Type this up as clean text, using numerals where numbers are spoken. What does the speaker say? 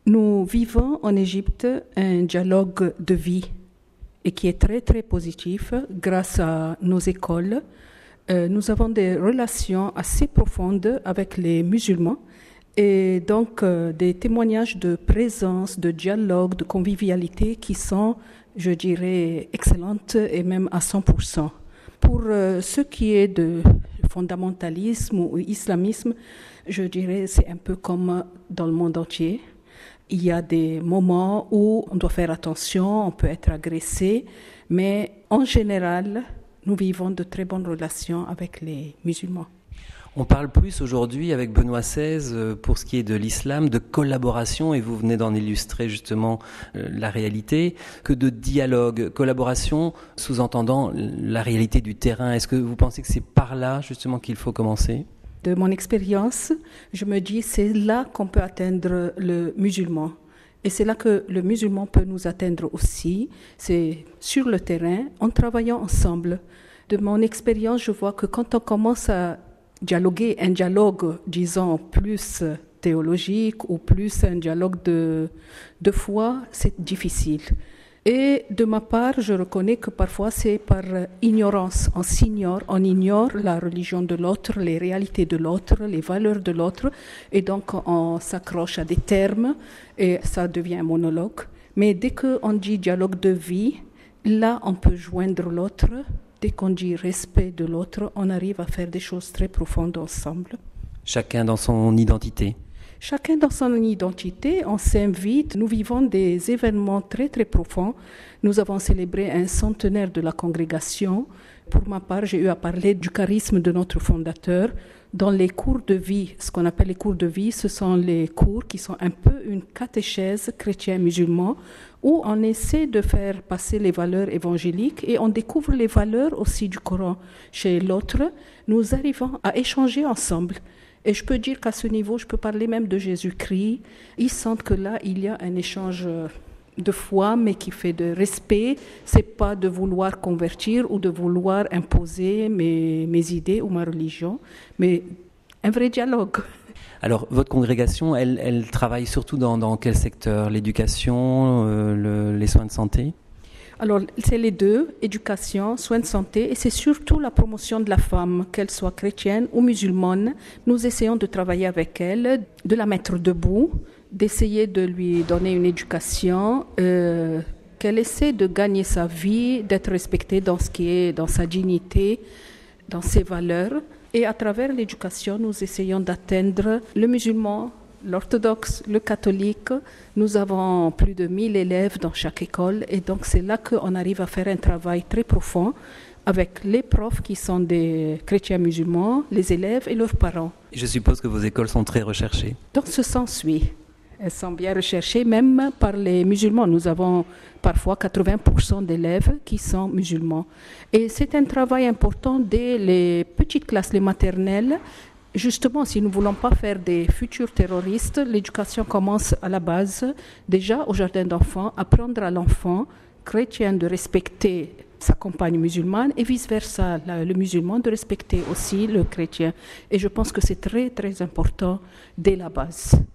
Nous vivons en Égypte un dialogue de vie et qui est très très positif grâce à nos écoles. Nous avons des relations assez profondes avec les musulmans et donc des témoignages de présence, de dialogue, de convivialité qui sont, je dirais, excellentes et même à 100%. Pour ce qui est de fondamentalisme ou islamisme, je dirais c'est un peu comme dans le monde entier. Il y a des moments où on doit faire attention, on peut être agressé, mais en général, nous vivons de très bonnes relations avec les musulmans. On parle plus aujourd'hui avec Benoît XVI, pour ce qui est de l'islam, de collaboration, et vous venez d'en illustrer justement la réalité, que de dialogue. Collaboration, sous-entendant la réalité du terrain. Est-ce que vous pensez que c'est par là justement qu'il faut commencer ? De mon expérience, je me dis c'est là qu'on peut atteindre le musulman. Et c'est là que le musulman peut nous atteindre aussi. C'est sur le terrain, en travaillant ensemble. De mon expérience, je vois que quand on commence à dialoguer, un dialogue, disons, plus théologique ou plus un dialogue de foi, c'est difficile. Et de ma part, je reconnais que parfois c'est par ignorance. On ignore la religion de l'autre, les réalités de l'autre, les valeurs de l'autre, et donc on s'accroche à des termes et ça devient un monologue. Mais dès qu'on dit dialogue de vie, là on peut joindre l'autre. Dès qu'on dit respect de l'autre, on arrive à faire des choses très profondes ensemble. Chacun dans son identité. Chacun dans son identité, on s'invite. Nous vivons des événements très très profonds. Nous avons célébré un centenaire de la congrégation. Pour ma part, j'ai eu à parler du charisme de notre fondateur. Dans les cours de vie, ce qu'on appelle les cours de vie, ce sont les cours qui sont un peu une catéchèse chrétien-musulman où on essaie de faire passer les valeurs évangéliques et on découvre les valeurs aussi du Coran chez l'autre. Nous arrivons à échanger ensemble. Et je peux dire qu'à ce niveau, je peux parler même de Jésus-Christ. Ils sentent que là, il y a un échange de foi, mais qui fait de respect. C'est pas de vouloir convertir ou de vouloir imposer mes idées ou ma religion, mais un vrai dialogue. Alors, votre congrégation, elle travaille surtout dans quel secteur ? L'éducation, les soins de santé ? Alors, c'est les deux, éducation, soins de santé, et c'est surtout la promotion de la femme, qu'elle soit chrétienne ou musulmane. Nous essayons de travailler avec elle, de la mettre debout, d'essayer de lui donner une éducation, qu'elle essaie de gagner sa vie, d'être respectée dans ce qui est, dans sa dignité, dans ses valeurs. Et à travers l'éducation, nous essayons d'atteindre le musulman, l'orthodoxe, le catholique. Nous avons plus de 1000 élèves dans chaque école et donc c'est là qu'on arrive à faire un travail très profond avec les profs qui sont des chrétiens musulmans, les élèves et leurs parents. Je suppose que vos écoles sont très recherchées. Dans ce sens, oui. Elles sont bien recherchées, même par les musulmans. Nous avons parfois 80% d'élèves qui sont musulmans. Et c'est un travail important dès les petites classes, les maternelles. Justement, si nous ne voulons pas faire des futurs terroristes, l'éducation commence à la base, déjà au jardin d'enfants, apprendre à l'enfant chrétien de respecter sa compagne musulmane et vice-versa, le musulman de respecter aussi le chrétien. Et je pense que c'est très, très important dès la base.